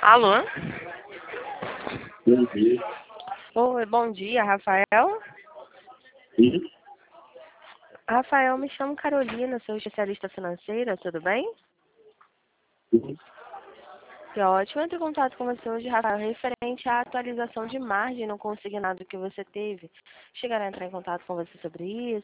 Alô? Bom dia. Oi, bom dia, Rafael. Sim, Rafael, me chamo Carolina, sou especialista financeira, tudo bem? sim. Que ótimo. Entre em contato com você hoje, Rafael, referente à atualização de margem no consignado que você teve. Chegaram a entrar em contato com você sobre